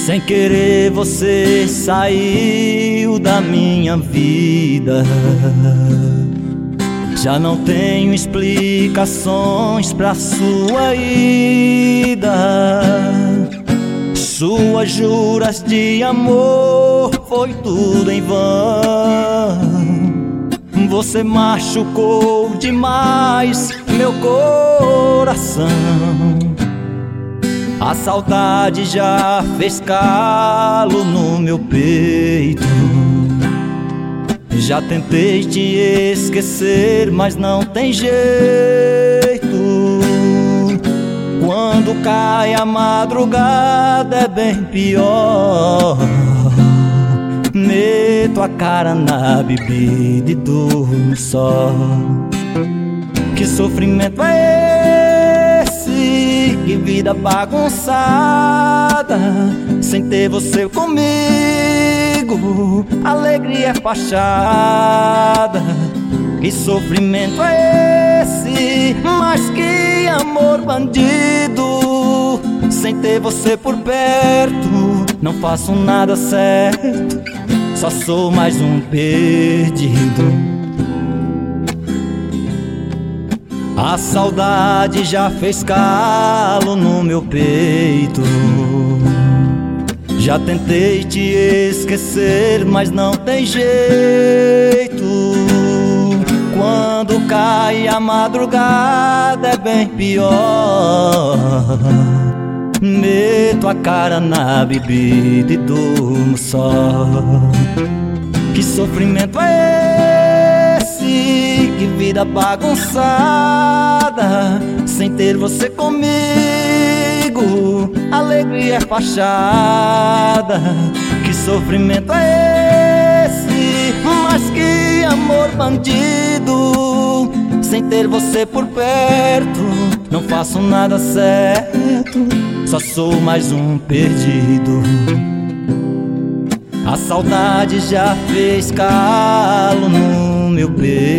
Sem querer você saiu da minha vida. Já não tenho explicações pra sua ida. Suas juras de amor foi tudo em vão. Você machucou demais meu coração. A saudade já fez calo no meu peito. Já tentei te esquecer, mas não tem jeito. Quando cai a madrugada é bem pior. Meto a cara na bebida e durmo só. Que sofrimento é esse? Que vida bagunçada, sem ter você comigo, alegria é fachada. Que sofrimento é esse? Mas que amor bandido, sem ter você por perto, não faço nada certo, só sou mais um perdido. A saudade já fez calo no meu peito. Já tentei te esquecer, mas não tem jeito. Quando cai a madrugada é bem pior. Meto a cara na bebida e durmo só. Que sofrimento é esse? Que vida bagunçada, sem ter você comigo, alegria é fachada. Que sofrimento é esse? Mas que amor bandido, sem ter você por perto, não faço nada certo, só sou mais um perdido. A saudade já fez calo no meu peito.